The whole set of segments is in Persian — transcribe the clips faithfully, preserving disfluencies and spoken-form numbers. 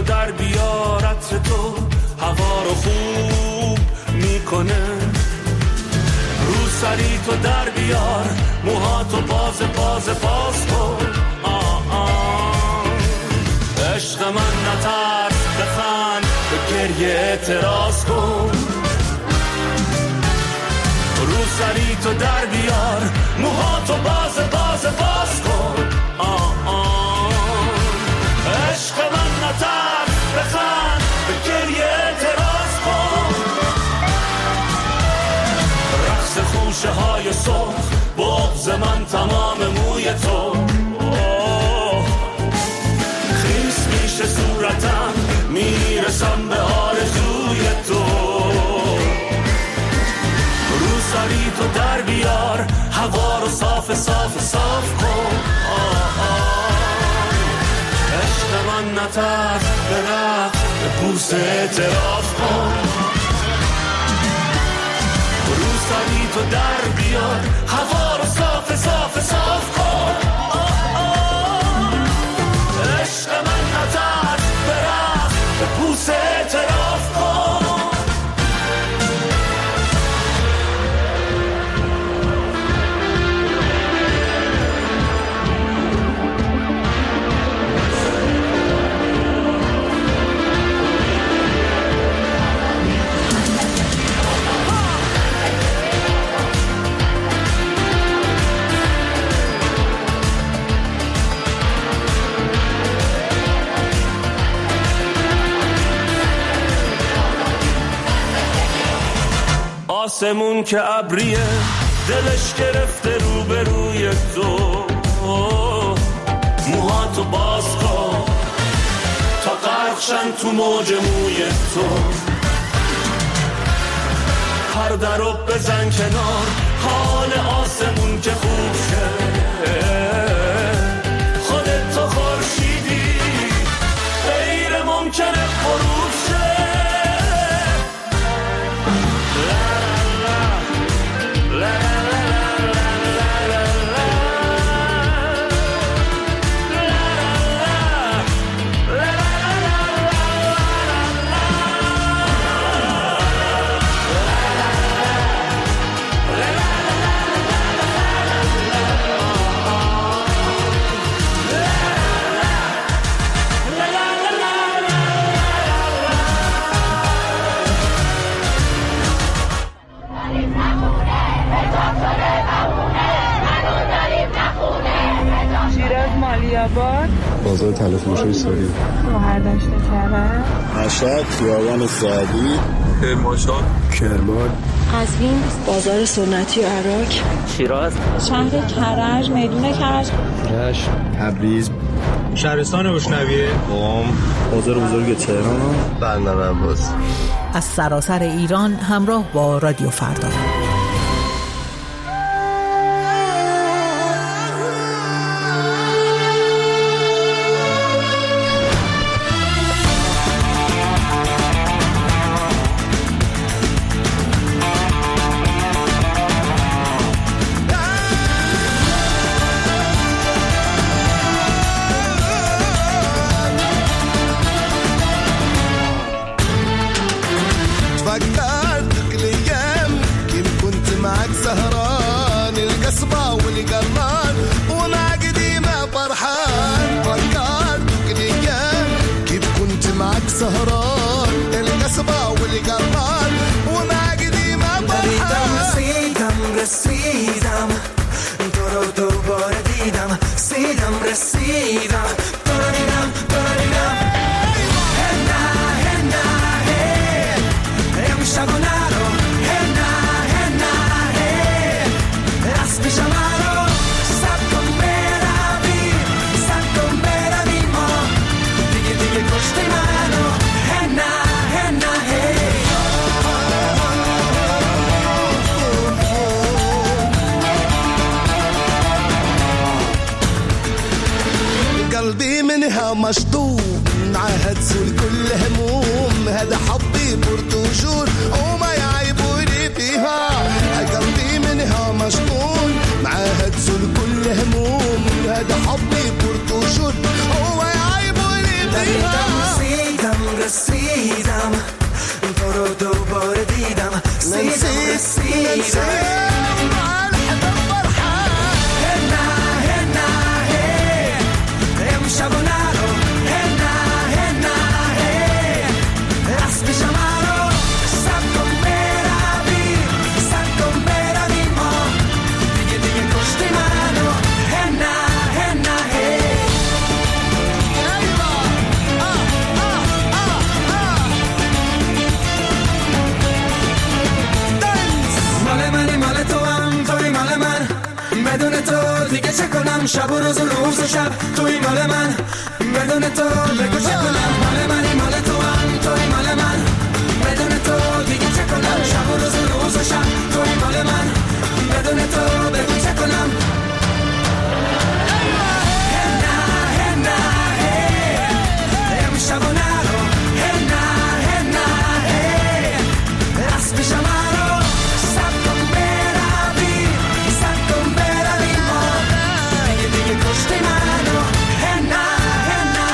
تو در بیارت تو هوا رو خوب میکنه. رو سری تو در بیار موهاتو باز باز باز کن. آه آه عشق من نترس بخند به گریه اعتراض کن. رو سری تو در بیار موهاتو باز باز باز کن. آه آه عشق من نترس بخند به گریه اعتراض کن. رقص خوشه های صبح بغض من تمام موی تو. خیس میشه صورتم میرسم به آرزوی تو. رو سری تو در بیار هوا رو صاف صاف صاف کن. آه آه عشق من نترس به رقص به بوسه اعتراف کن. رو سری تو در بیار هوا رو صاف صاف صاف کن. آه آه عشق من نترس به رقص به بوسه اعتراف کن. آسمون که ابریه دلش گرفته رو به روی تو. موهاتو باز کن تا غرقشن تو موج موی تو. پرده رو بزن کنار حال آسمون که خوب شه. خودت تو خورشیدی غیر ممکنه غروب شه. بازار تلفروشی ساری شوهر داشته کرد مشهد خیابان سعدی کرمانشاه کرمان قزوین بازار سنتی و عراق شیراز شهر کرج میدون کرج رشت تبریز شهرستان بشنویه قم بازار بزرگ تهران بندر عباس. از سراسر ایران همراه با رادیو فردا. قلبي منها مشطوب معهد سول كل هموم هذا حبي برتجور وما يعيبوني فيها قلبي منها مشطوب معهد سول كل هموم هذا حبي برتجور وما يعيبوني فيها رسیدم تو رو دوباره دیدم رسیدم رسیدم دیگه چه کنم شب و روز و روز و شب توی مال من بدون تو بگو چه کنم مال منی مال تو هم توی مال من بدون تو دیگه چه کنم شب و روز و روز و شب توی مال من بدون تو بگو چه کنم امشب و نرو هنه هنه راست پیشم رو سب کن بروی سب کن بروی ما دیگه دیگه کشتی منو هنه هنه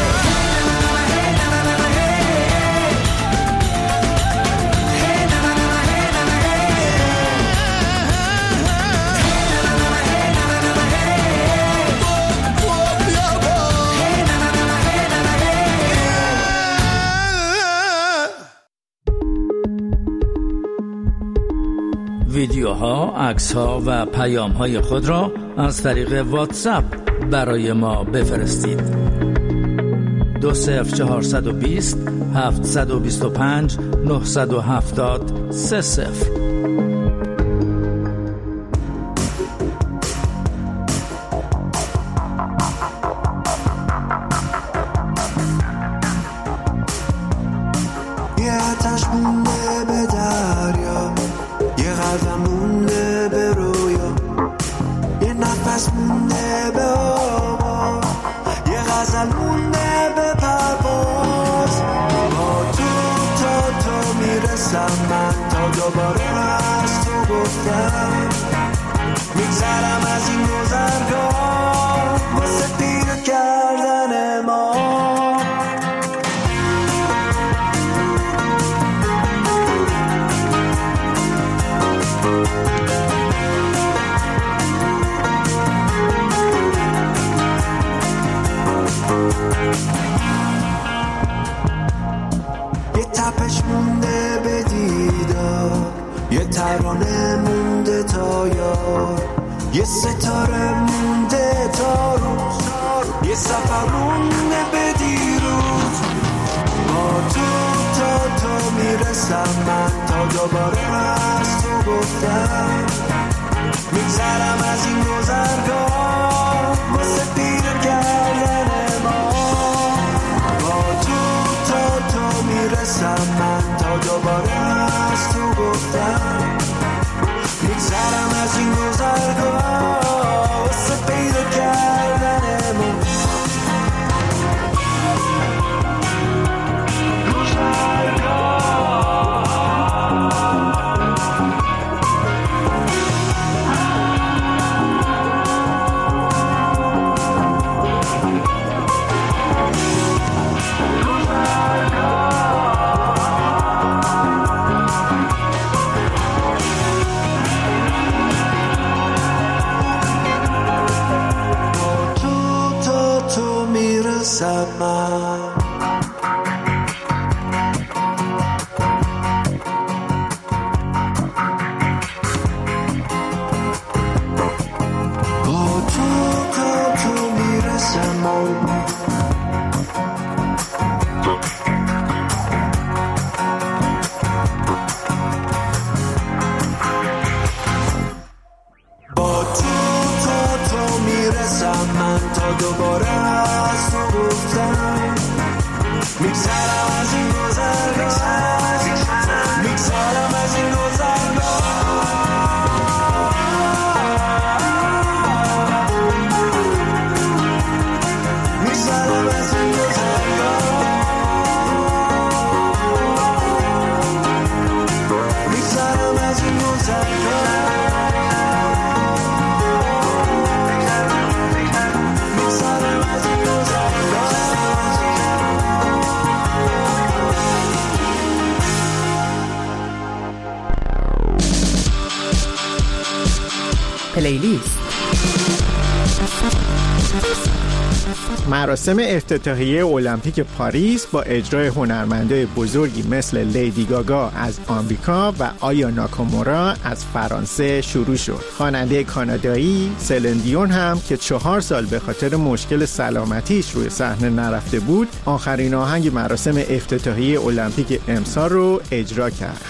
ویدیوها، عکس‌ها و پیام‌های خود را از طریق واتساپ برای ما بفرستید. دو صفر چهارصد و بیست هفتصد و بیست و پنج نهصد و هفتاد سه صفر. یه آتش مونده به دریا یه قدم مونده به رویا یه نفس مونده به آوا یه غزل مونده به پرواز با تو تا تو میرسم من تا دوباره از تو گفتم میگذرم از این گذرگاه واسه پیدا کردن ما یه تپش مونده به دیدار یه ترانه مونده تا یار یه ستاره مونده تا روز یه سفر مونده به دیروز با تو تا تو میرسم من تا دوباره از تو گفتم میگذرم از این گذرگاه واسه پیدا کردن ما با تو تا تو میرسم من تا دوباره از تو گفتم میگذرم از این گذرگاه واسه پیدا کردن ما پلیلیست. مراسم افتتاحیه المپیک پاریس با اجرای هنرمندای بزرگی مثل لیدی گاگا از آمریکا و آیا ناکامورا از فرانسه شروع شد. خواننده کانادایی سلن دیون هم که چهار سال به خاطر مشکل سلامتیش روی صحنه نرفته بود، آخرین آهنگ مراسم افتتاحیه المپیک امسال رو اجرا کرد.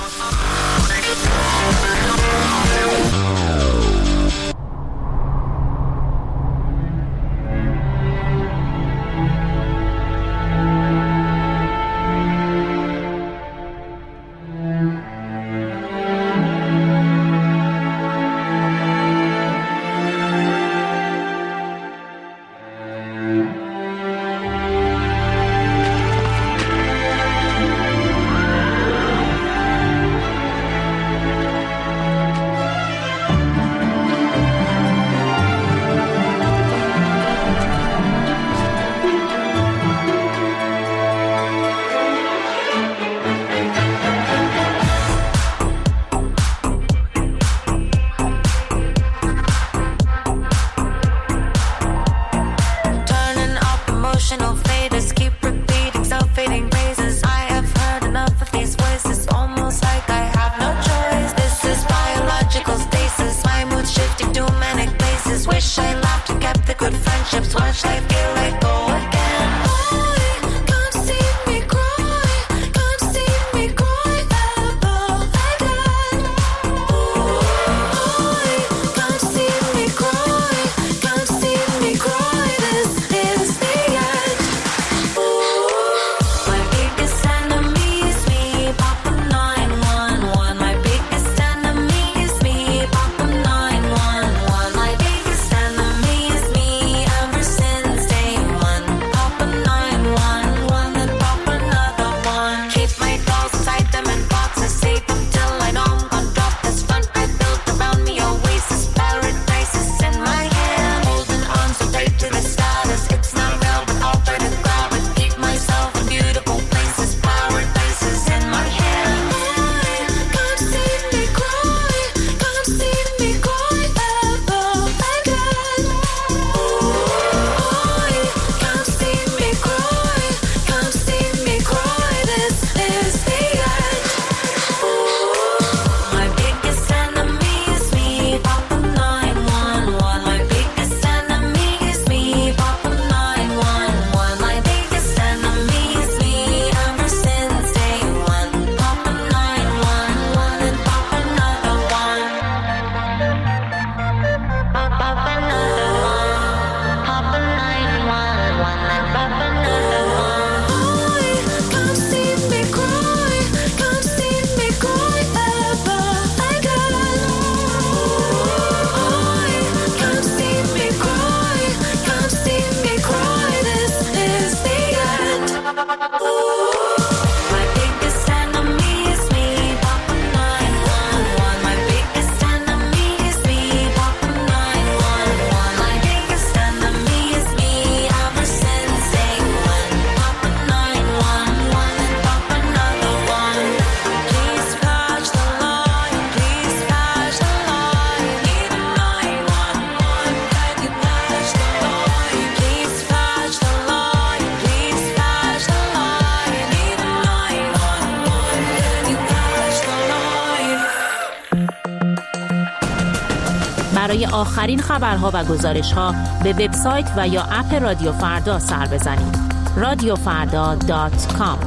برای آخرین خبرها و گزارش‌ها به وبسایت و یا اپ رادیو فردا سر بزنید. رادیو فردا دات کام.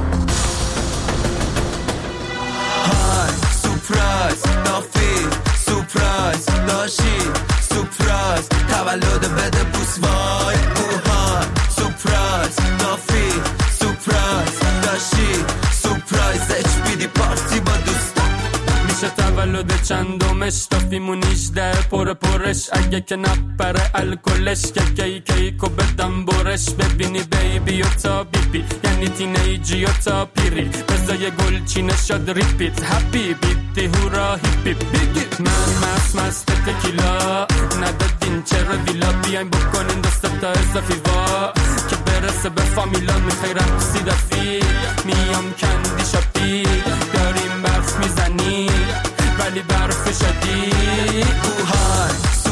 های سورپرایز نافی سورپرایز داشی سورپرایز تولد بده بوس وای اوهای سورپرایز نافی سورپرایز داشی سورپرایز اچ بی دی پارتی با دوستا میشه تولد چندمش تا فیمون هجده پر پرش اگه که نپره الکلش که کی کیکو بدم برش ببینی بیبی و تا بیبی یعنی تینیجی و تا پیری بزای گل چینه شد ریپیت هپی بیتی هورا هیپی بیگی من مست مست تکیلا ندادین چرا ویلا بیاین بکنین دست تا اضافی وا که برسه به فامیلا میخوای رقصی دفی میام کندی شاپی داریم برف میزنی ولی برف شدی اوهای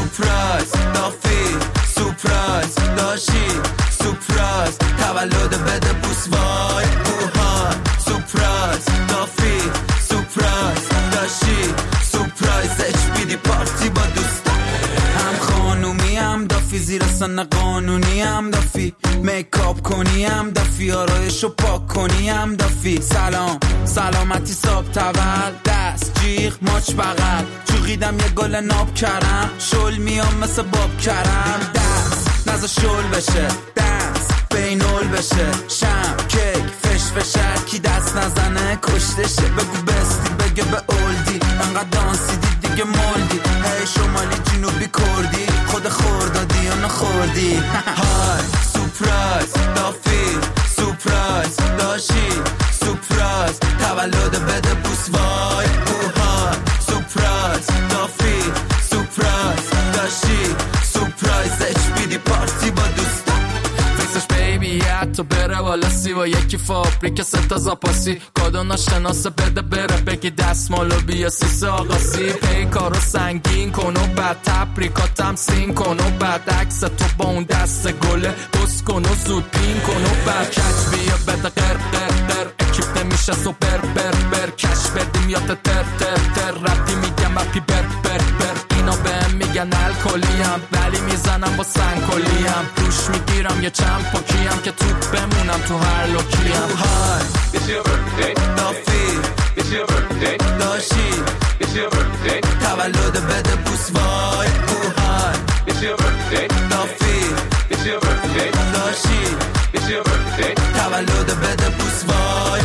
میرسه نه قانونی هم دافی میکاپ کنی هم دافی آرایشو پاک کنی هم دافی سلام سلامتی صاحب تول دست جیغ ماچ بغل چوغیدم یه گل ناب کردم شل میام مثل باب کردم دست نزا شل بشه دست بینول بشه شم کیک فش فشر کی دست نزنه کشته شه بگو بستی بگه به اولدی انقدر دانسی دی دیگه مولدی هی شمالی جنوبی کردی خود خوردادی یا نخوردی های سپرایز دافی سپرایز داشی سپرایز تولد بده بوس وای اوهای سپرایز دافی سپرایز داشی سپرایز اچ بی دی پارتی با دوستا فیکسش بیبی حتی بره والا سی و یکی فابریک ستا زاپاسی کادو ناشناسه بده بره بگی دستمالو بیا سیسه آقاسی پی کارو سنگین کن و بعد تبریکاتم سین کن و بعد عکس تو با اون دست گله بس کن و زود پین کن و بعد کچ بیا بده قر قر قر اکیپ نمیشه سو بر بر بر کش بردیم یا تر تر تر ربی میگم اپی بر بر بر اینا بهم میگن الکلیم ولی میزنم با سنگکلیم روش میگیرم یه چند پاکیم که توپ بمونم تو هر لوکیم های It's your birthday دافی It's your birthday داشی It's your birthday تولد بده بوس وای اوهای It's your birthday دافی It's your birthday داشی It's your birthday تولد بده بوس وای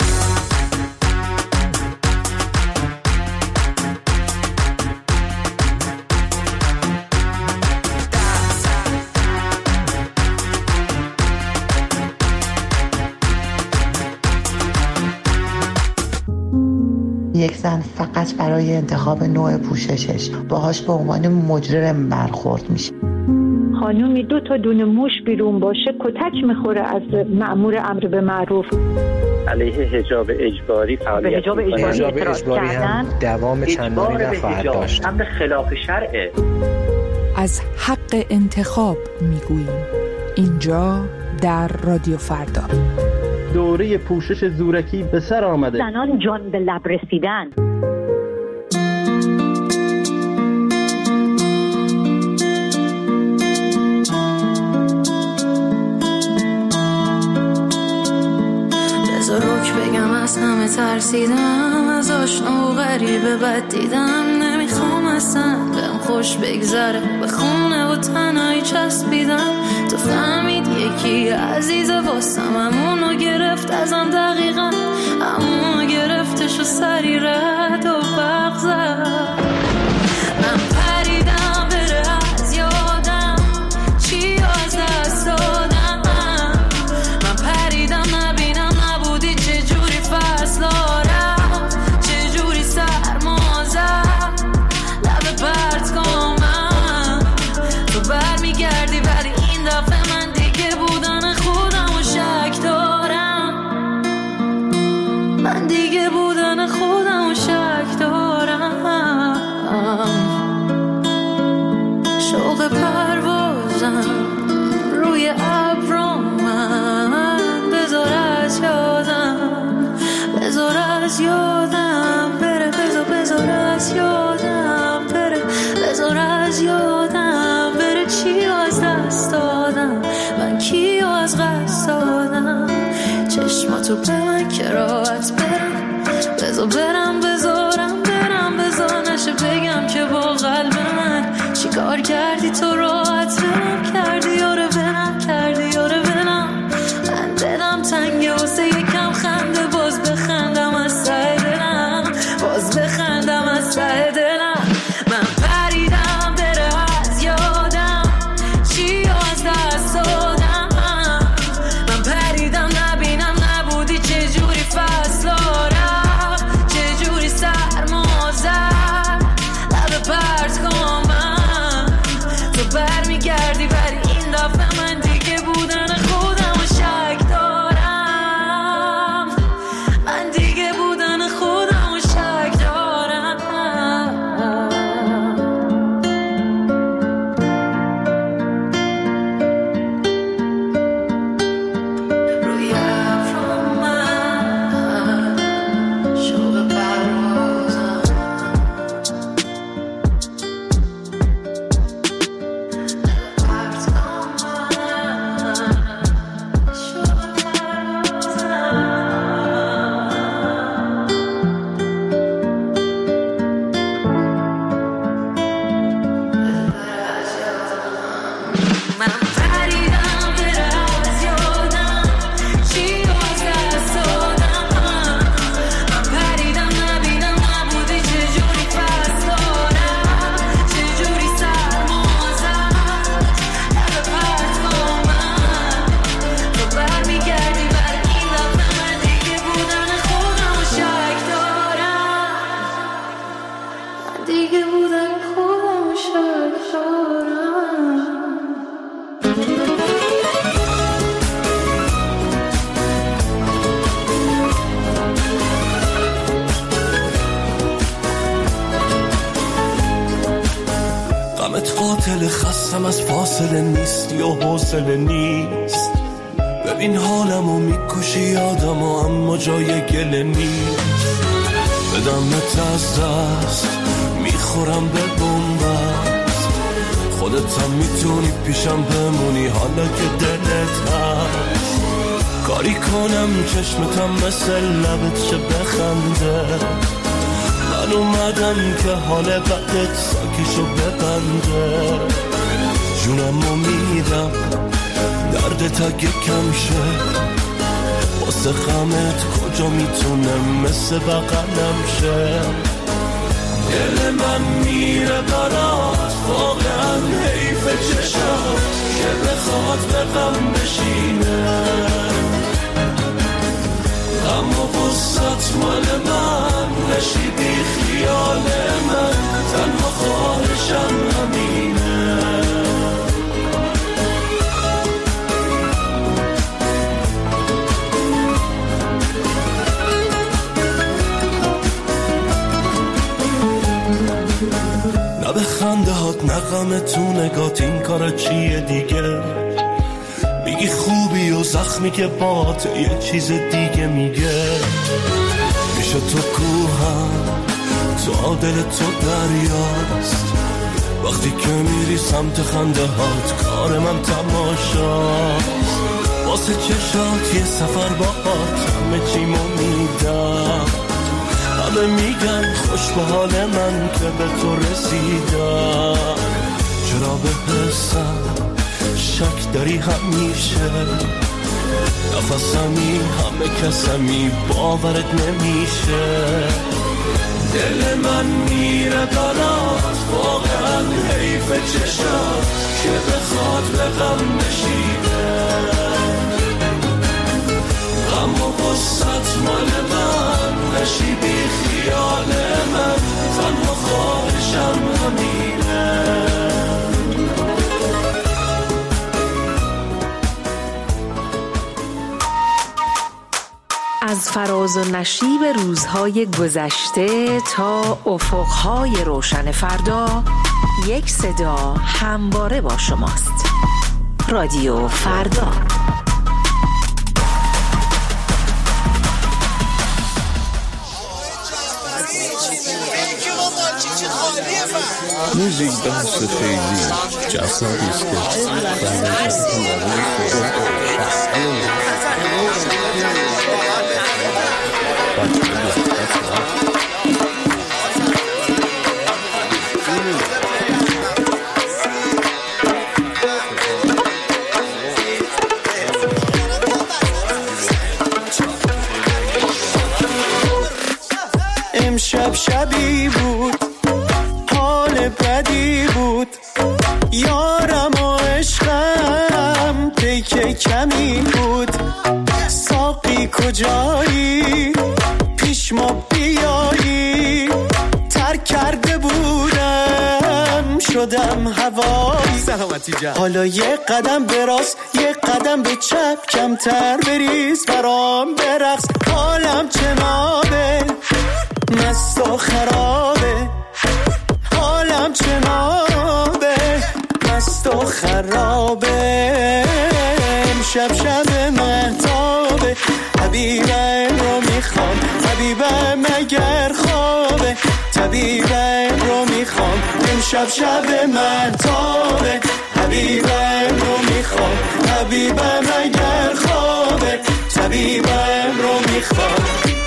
یک زن فقط برای انتخاب نوع پوششش باهاش به عنوان مجرم برخورد میشه. خانومی دو تا دونه موش بیرون باشه کتک میخوره از مأمور امر به معروف. علیه حجاب اجباری فعالیت حجاب اجباری, اجباری هم دوام چندانی نخواهد داشت. امر خلاف شرعه. از حق انتخاب میگوییم اینجا در رادیو فردا. دوره پوشش زورکی به سر آمده. زنان جان به لب رسیدن. بذار روک بگم از همه ترسیدم از آشنا و غریبه بد دیدم نمیخوام اصلا بهم خوش بگذره به خونه و تنهایی چسبیدم تو فهمید یکی عزیز واسم همونو گرفت ازم دقیقا همونو گرفتش و سری رد و برق زد من پریدم بره از یادم چی از دست دادم من پریدم نبینم نبودی چجوری فصلا رفت چجوری سرما زد لب پرت کن من تو برمیگردی ولی این دفعه من دیگه بودن خودم و شک دارم من دیگه بودن خودم و شک دارم شوق پروازم روی ابرم من بذار از یادم بذار از یادم بره بذار بذار از یادم بره بذار از یادم بره چی از دست دادم من کی از قصد دادم چشماتو به من که راحت برم بذار برم بذارم برم بذار نشه بگم که با قلب من چی کار کردی تو راحت برم کردی یاره برم کردی یاره برم من دلم تنگه واسه یکم خنده باز بخندم از ته دلم باز بخندم از ته دلم من پریدم بره از یادم چی از دست دادم من پریدم نبینم نبودی چجوری فصلا رفت چجوری سرما زد لب پرت کن من تو بر دل خستم از فاصله نیستی و حوصله نیست. ببین حالمو میکشی یادمو اما جای گله نیست. بدمت از دست میخورم به بنبست. خودت هم میتونی پیشم بمونی حالا که دلت هست. کاری کنم چشمتم مثل لبت چه بخنده. من اومدم که حال بدت ساکیشو ببنده. جونمو میدم دردت اگه کم شه. واسه غمت کجا میتونه مثل بغلم شه. دل من میره برات واقعا حیف چشم که بخواد به غم بشینه. اما بوست مال من نشی بی خیال من. تنها خواهشم همینه. نه به خنده هات نه غم تو نگات این کار چیه دیگه. میگی خوبی و زخمی که بات یه چیز دیگه میگه. میشه تو کوهم تو دل تو دریاست. وقتی که میری سمت خنده هات کار من تماشاست. واسه چشات یه سفر با هات همه چیمو میدم. همه میگن خوش به حال من که به تو رسیدم. چرا به حسم شک داری همیشه. نفسمی همه کسمی باورت نمیشه. دل من میره برات واقعا حیف چشم که بخواد به غم بشینه. اما قصت مال من نشی بی خیال من. تنها خواهشم همینه. از فراز و نشیب روزهای گذشته تا افقهای روشن فردا، یک صدا همواره با شماست. رادیو فردا. موزیک بحث خیلی جذابی است امشب شبی بود حال بدی بود. یارم و عشقم پیک کمی بود. ساقی کجایی پیش ما بیایی. ترک کرده بودم شدم هوایی. سلامتی جان. حالا یه قدم به راست یه قدم به چپ. کمتر بریز برام برقص. حالم چنابه مست و خرابه. حالم چنابه مست و خرابه. امشب شب مهتابه. حبیبم رو میخوام حبیبم اگر خوابه. طبیبم رو میخوام امشب شب مهتابه. حبیبم رو میخوام حبیبم اگر خوابه. طبیبم رو میخوام.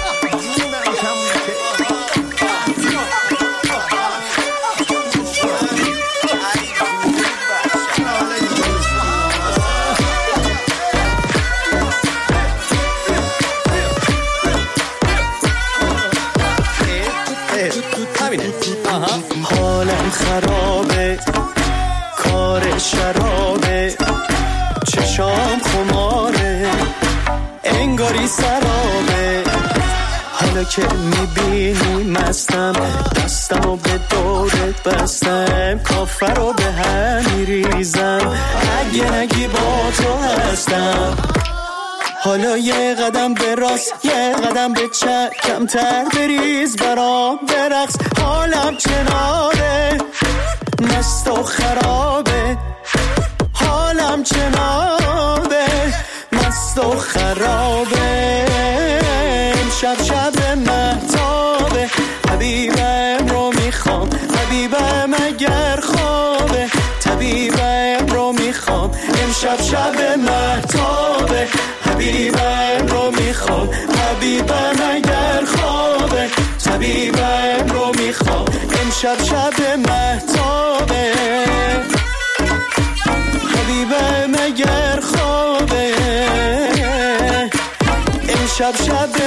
حالم خرابه کار شرابه. چشام خماره انگاری سرابه. حالا که میبینی مستم دستم و به دورت بستم. کافر رو به هم میریزم اگه نگی با تو هستم. حالا یه قدم به راست یه قدم به چپ. کمتر بریز برام برقص. حالم چنابه مست و خرابه، حالم جنابه، مست و خرابه. امشب شب مهتابه، حبیبم رو میخوام، حبیبم اگر خوابه، طبیبم رو میخوام. امشب شب مهتابه، حبیبم رو میخوام، حبیبم اگر خوابه، طبیبم رو میخوام. امشب شب مهتابه، حبیبم اگر خوابه، امشب شب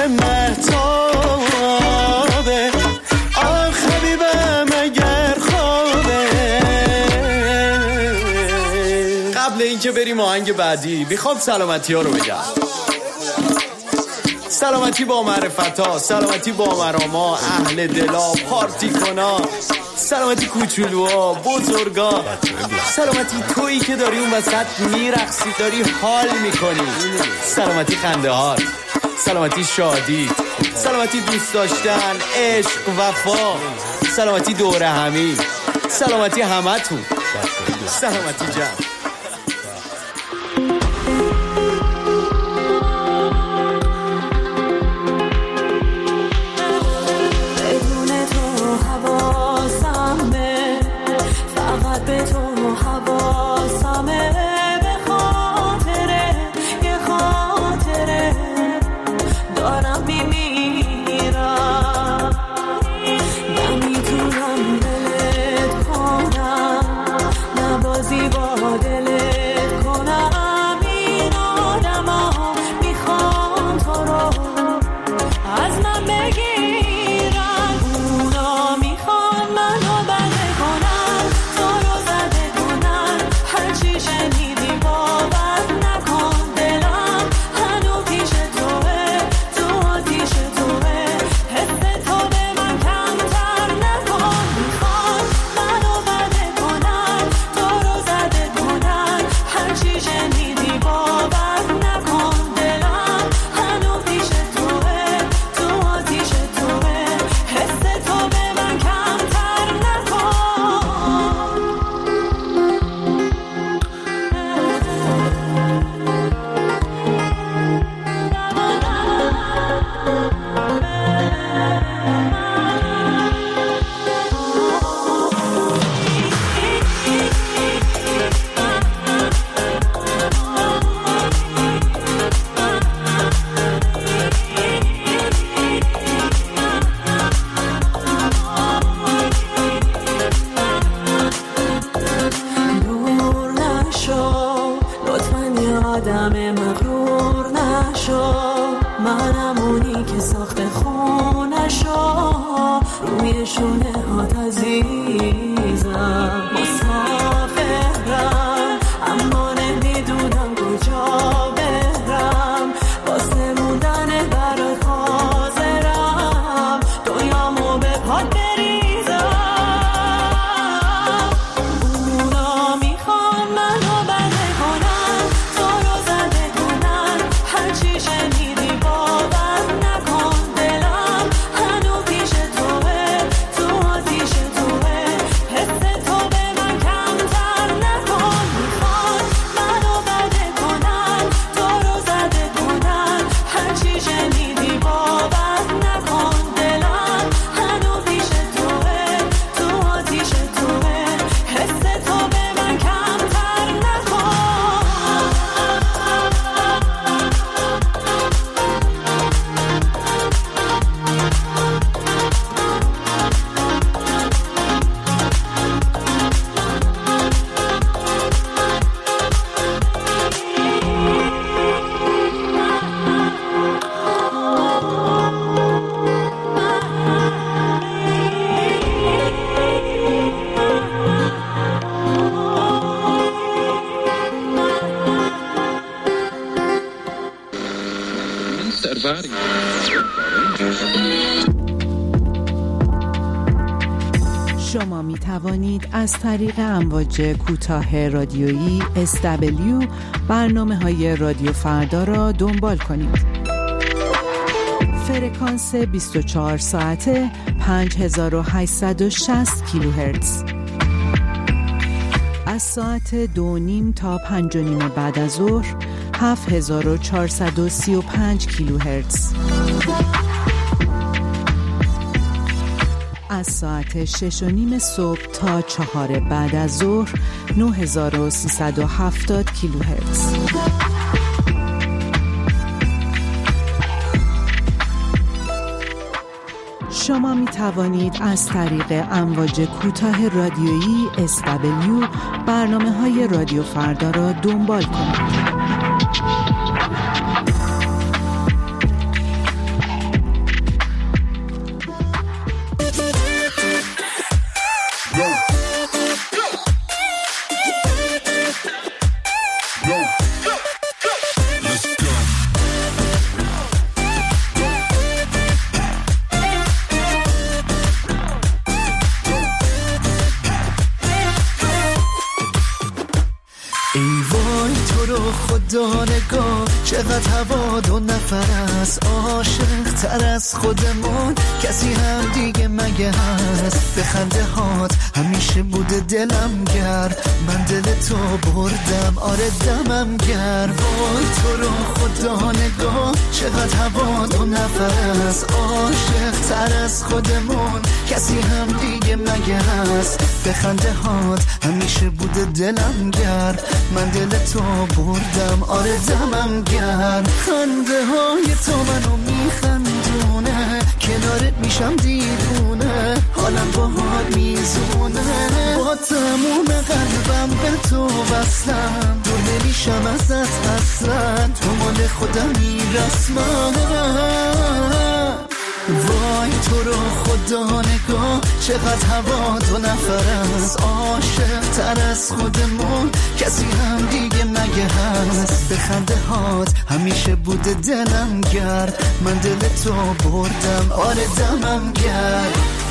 مهتابه، آخ حبیبم اگر خوابه. قبل اینکه بریم آهنگ بعدی میخوام سلامتی ها رو بگم. سلامتی با معرفتا، سلامتی با مراما، اهل دلا، پارتی کنا، سلامتی کوچولوها، بزرگا، سلامتی تویی که داری اون وسط میرقصی، داری حال میکنی، سلامتی خنده هات، سلامتی شادی، سلامتی دوست داشتن، عشق، وفا، سلامتی دوره همی، سلامتی همه تو، سلامتی جمع. شما می توانید از طریق امواج کوتاه رادیویی اس دبلیو برنامه های رادیو فردا را دنبال کنید. فرکانس بیست و چهار ساعته پنج هزار و هشتصد و شصت کیلوهرتز. از ساعت دو نیم تا پنج و نیم بعد از ظهر هفت هزار و چهارصد و سی و پنج کیلوهرتز. از ساعت شش و نیم صبح تا چهار بعد از ظهر نه هزار و سیصد و هفتاد کیلوهرتز. شما می توانید از طریق امواج کوتاه رادیویی اس دبلیو برنامه های رادیو فردا را دنبال کنید. نگاه چقدر هوا دو نفر است، عاشق تر از خودمون کسی هم دیگه مگه هست؟ به خنده هات همیشه بوده دلم گرم، من دل تو بردم آره دمم گرم. وای تو رو خدا نگاه چقدر هوا دو نفر است، عاشق تر از خودمون کسی هم دیگه مگه هست؟ به خنده هات همیشه بوده دلم گرم، من دل تو بردم آره دمم گرم. خنده های تو منو میخندونه، کنارت میشم دیوونه، حالم باهات میزونه، با تموم قلبم به تو وصلم، دور نمیشم ازت اصلا، تو مال خودم میرسمم. وای تو رو خدا نگاه چقدر هوا دو نفر است، عاشق تر از خودمون کسی هم دیگه مگه هست؟ به خنده هات همیشه بوده دلم گرم، من دل تو بردم آره دمم گرم.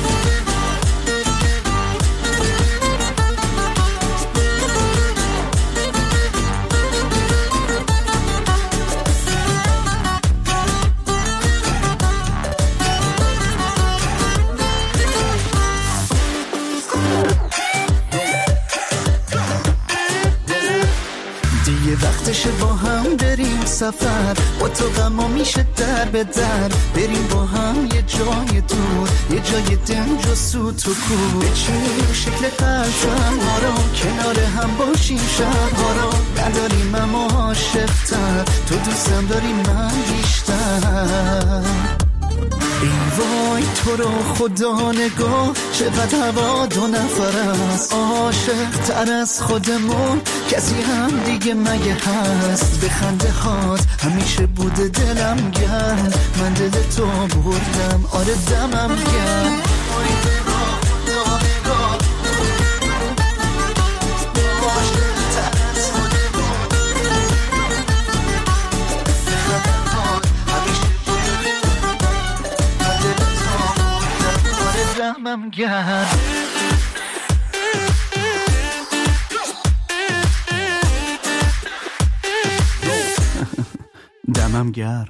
وقتشه با هم بریم سفر، با تو غما میشه در به در، بریم با هم یه جای دور، یه جای دنج و سوت و کور، بچینیم شکل قلبم ها رو، کنار هم باشیم شبها رو، نداریم اما عاشق‌تر، تو دوستم داری من بیشتر. ای وای تو رو خدا نگاه چقدر هوا دو نفر است، عاشق تر از خودمون کسی هم دیگه مگه هست؟ به خنده هات همیشه بوده دلم گرم، من دل تو بردم آره دمم گرم. دمم گرم. دمم گرم.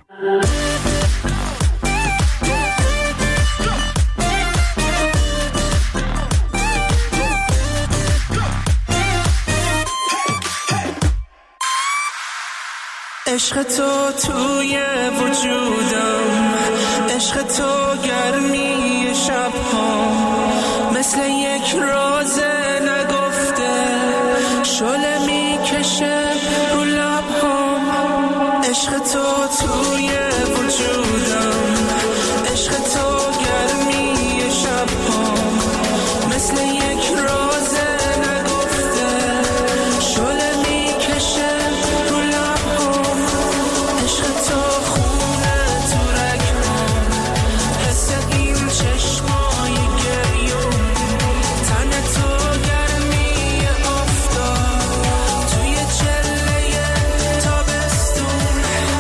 عشق تو توی وجودم، عشق تو گرمی شب‌ها، مثل یک راز نگفته شعله میکشه رو لب‌هام. عشق تو توی وجودم، عشق تو گرمی شب‌ها، مثل یک راز نگفته شعله میکشه رو لب‌هام. عشق تو خونه تو رگ‌هام، حس این چشمای گریون، تن تو گرمی آفتاب توی چله تابستون،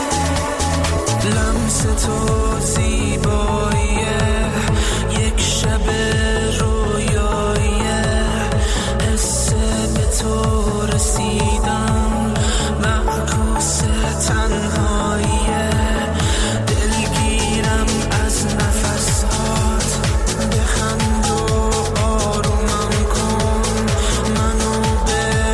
لمس تو زیباییه یک شب رویاییه، حس به تو رسیدم معکوس تنهاییه، دلگیرم از نفسات، بخند و آرومم کن منو به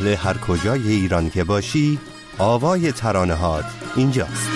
اهل هر کجای ایران که باشی، آوای ترانه‌هات اینجاست.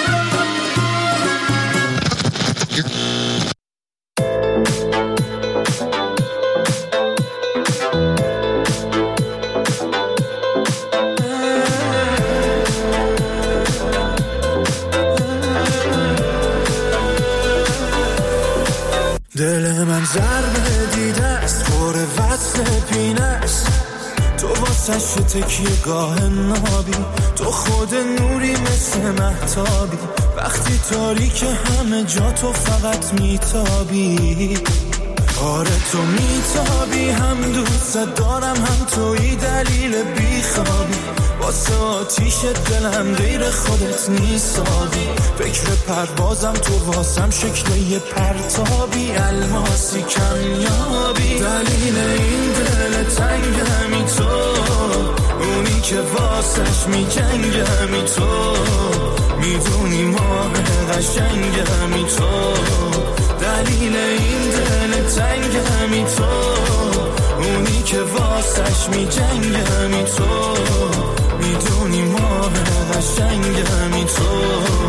دل من ضربه دیده است، پر وصل پینه است، تو واسش تکیه گاه نابی، تو خود نوری مثل مهتابی، وقتی تاریک همه جا تو فقط میتابی. آره تو میتابی، هم دوست دارم هم توی دلیل بیخوابی، واسه آتیش دلم غیر خودت نیستابی، فکر پروازم تو واسم شکل یه پرتابی، الماسی کمیابی، دلیل این دل تنگمی تو، اونی که واسش میجنگمی تو، میدونی ماه قشنگمی تو، دلیل این دل تنگمی تو، اونی که واسش میجنگمی تو، میدونی ماه قشنگمی تو.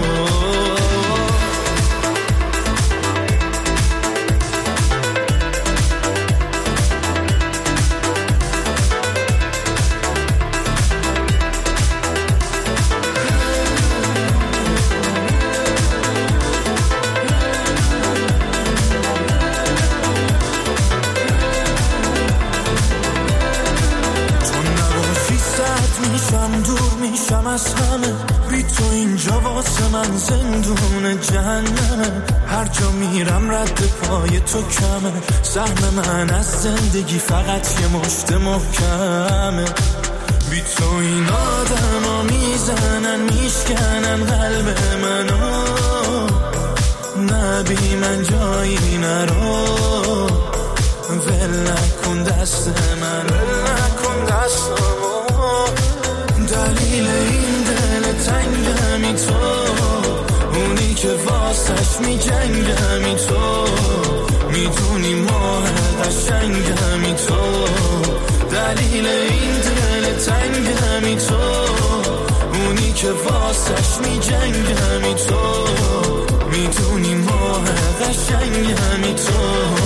از همه بی تو اینجا واسه من زندون جهنمه، هر جا میرم رد پای تو کمه، سهم من از زندگی فقط یه مشت محکمه، بی تو این آدم ها میزنن میشکنن قلب منو، نبی من جایی نرو، ول نکن دست من، ول نکن دستمو، دلیل این دل تنگمی تو، اونی که واسش میجنگمی تو، میدونی ماه قشنگمی تو، دلیل این دل تنگمی تو، اونی که واسش میجنگمی تو، میدونی ماه قشنگمی تو.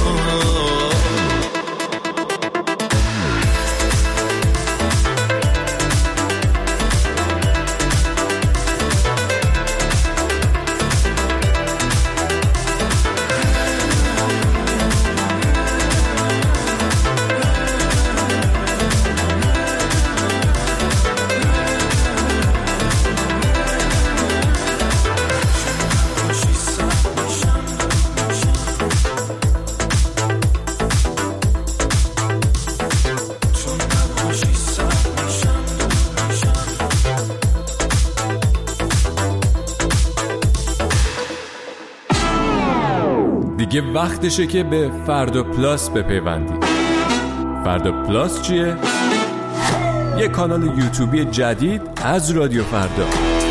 دیگه وقتشه که به فردا پلاس بپیوندید. فردا پلاس چیه؟ یه کانال یوتیوبی جدید از رادیو فردا.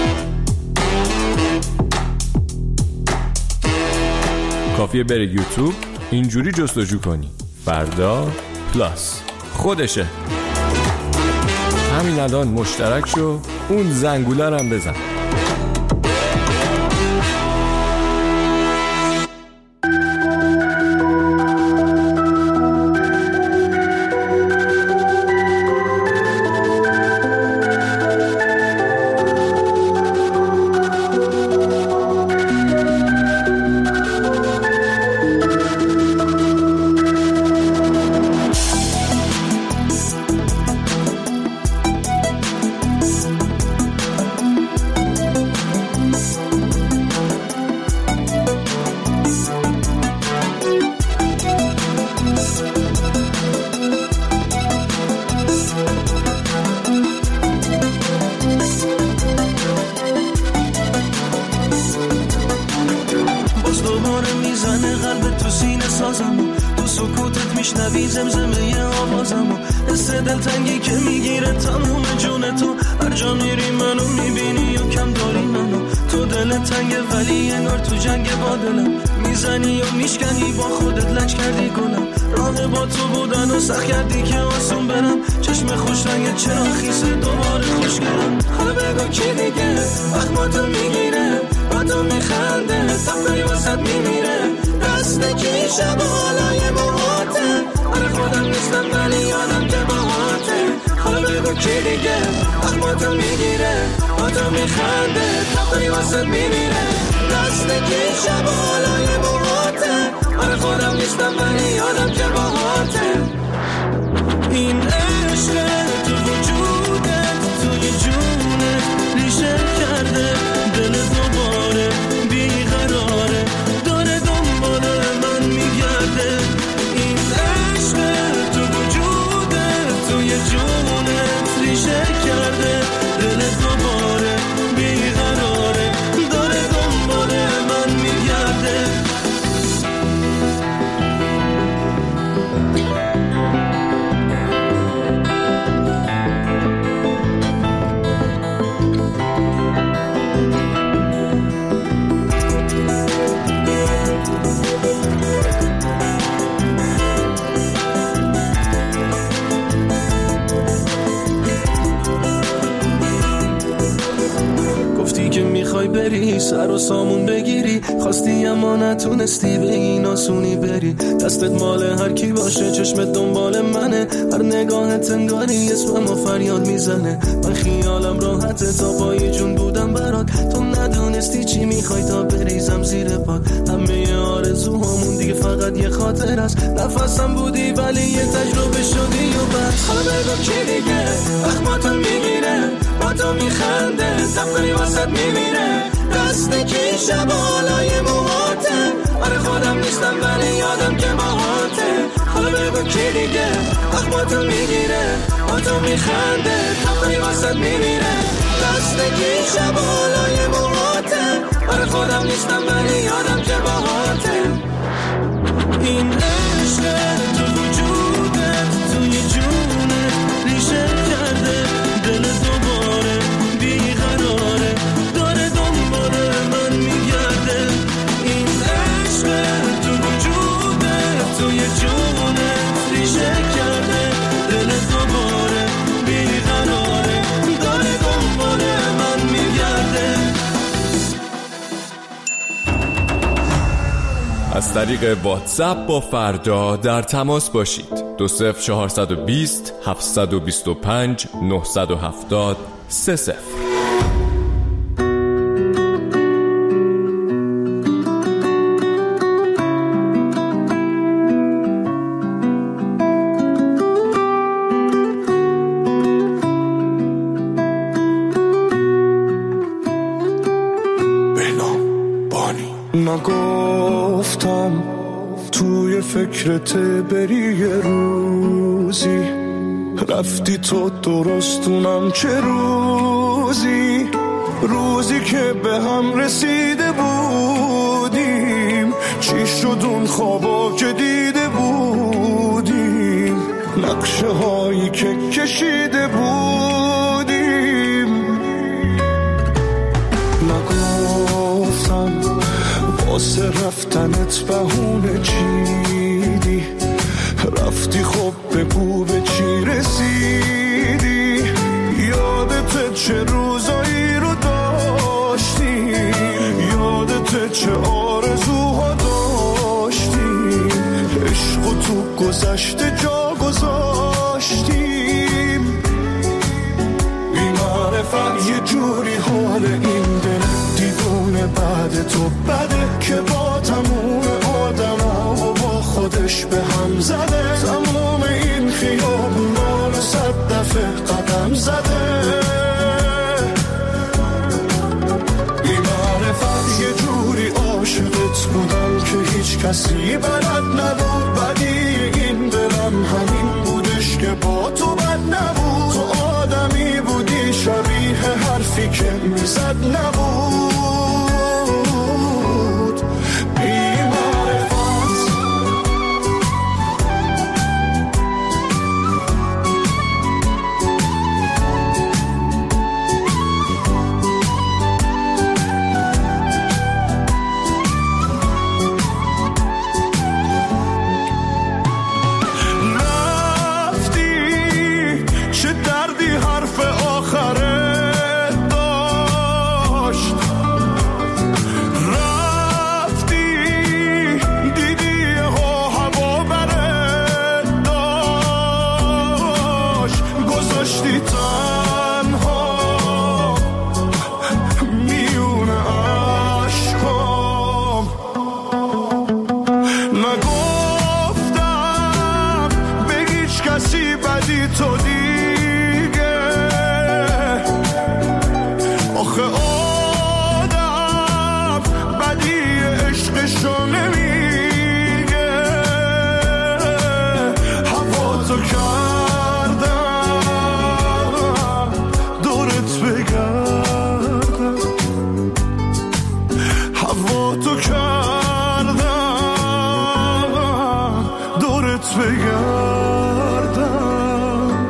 کافیه بری یوتیوب اینجوری جستجو کنی فردا پلاس، خودشه. همین الان مشترک شو، اون زنگوله رو هم بزن. میشنوی زمزمه آوازمو، حس دلتنگی که میگیره تموم جون تو، هر جا میری منو میبینی و کم داری منو، تو دل تنگه ولی انگار تو جنگ با دلم میزنی و میشکنی با خودت لنج کردی گلم راه با تو بودن و سخت کردی که آسون برم چشم خوش رنگ چرا خیسه دوباره خوش کردم حالا بگو کی دیگه وقت با تو میگیره با تو میخنده تفری واسد میمیره دسته کی شب و حالای موهاته آره خودم نیستم ولی یادم که باهاته حالا بگو کی دیگه وقت با تو میگیره با تو میخنده تفری واسد میمیره دسته کی شب و حالای موهاته آره خودم نیستم ولی یادم که باهاته این عشق تو وجودت توی جونت ریشه کرده دل دوباره بیقراره داره دنبال من میگرده این عشق تو وجودت توی جونت ریشه کرده دل دوباره بیقراره داره دنبال من میگرده بری سر و سامون بگیری خواستی اما نتونستی به این آسونی بری دستت مال هر کی باشه چشمت دنبال منه هر نگاهت انگاری اسممو فریاد میزنه من خیالم راحته تا پای جون بودم برات تو ندونستی چی میخوای تا بریزم زیر پات همه آرزوهامون دیگه فقط یه خاطر است نفسم بودی ولی یه تجربه شدی و بس حالا بگو کی دیگه وقت با تو میگیره با تو میخنده تفری واسد میمیره دسته کی شب حالای موهاته آره خودم نیستم ولی یادم که باهاته حالا بگو کی دیگه وقت با تو میگیره با تو میخنده تفری واسد میمیره دسته کی شب حالای موهاته آره خودم نیستم ولی یادم که باهاته این عشق تو وجودت توی جونت ریشه کرده دل دوباره بیقراره داره دنبال من میگرده این عشق تو وجودت توی جونت ریشه کرده دل دوباره بیقراره داره دنبال من میگرده از طریق واتساپ با فردا در تماس باشید دو صفر چهارصد و بیست هفتصد و بیست و پنج نهصد و هفتاد سه صفر. نگفتم توی فکرت بری یه روزی رفتی تو درستونم چه روزی روزی که به هم رسیده بودیم چی شد اون خوابا که دیده بودیم نقشه هایی که کشیده بودیم نگفتم واسه رفتنت بهونه چیدی رفتی خب بگو به چی رسیدی یادت چه روزایی رو داشتی یادت چه آرزوها داشتی عشق و تو گذشته جا گذاشتیم بی معرفت یه جوری حال این دل دیوونه بعد تو بده که با تموم آدم ها و با خودش به هم زده تموم این خیابونان و صد دفعه قدم زده بی معرفت یه جوری عاشقت بودم که هیچ کسی بلد نبود بدی این دلم همین بودش که با تو بد نبود تو آدمی بودی شبیه حرفی که میزد نبود بگردم.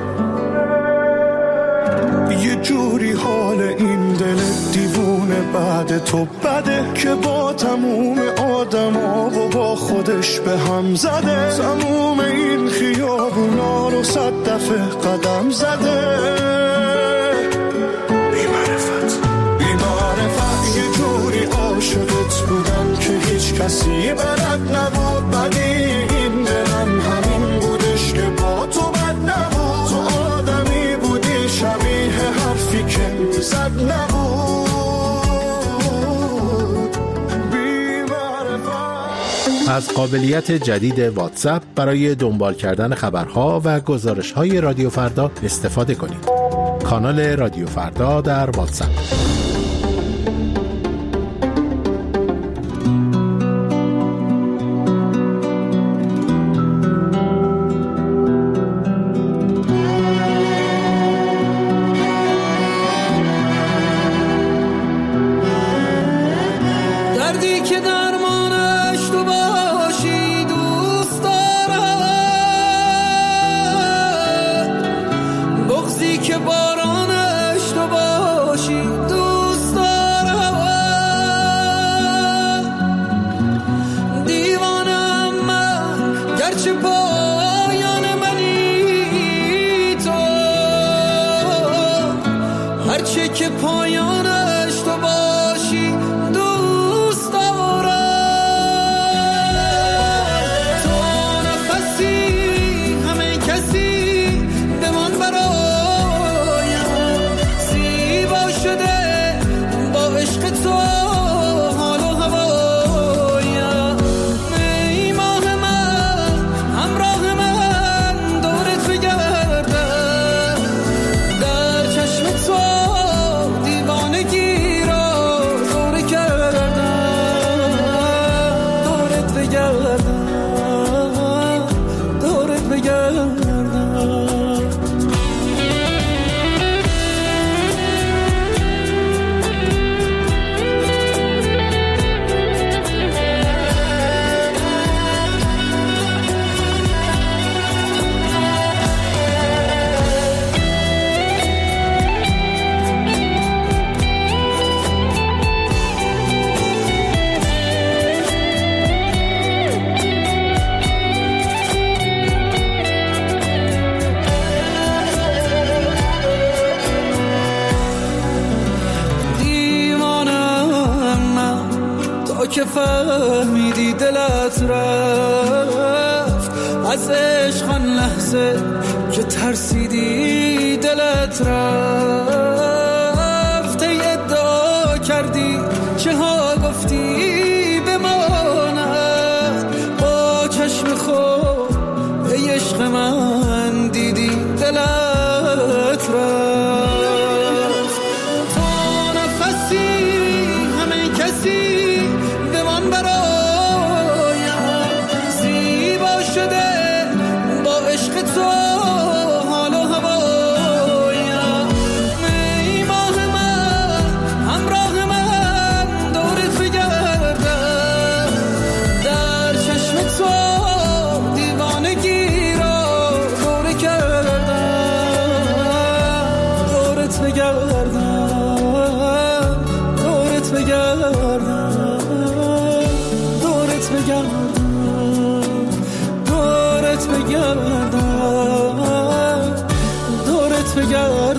یه جوری حال این دل دیوونه بعد تو بده که با تموم آدم ها و با خودش به هم زده. تموم این خیابونا رو صد دفعه قدم زده. بی‌معرفت بی‌معرفت یه جوری عاشقت بودم که هیچ کسی بلد نبود. بدی این دلم همین بودش که با تو بد نبود. تو آدمی بودی شبیه حرفی که زد نبود. بی‌معرفت. از قابلیت جدید واتساپ برای دنبال کردن خبرها و گزارش‌های رادیو فردا استفاده کنید. کانال رادیو فردا در واتساپ. که فهمیدی دلت رفت از عشق آن لحظه که ترسیدی دلت رفت. ای ادعا کردی چه ها گفتی بماند با چشم خود. ای عشق من دیدی دلت رفت. تو نفسی همه کسی دورت بگردم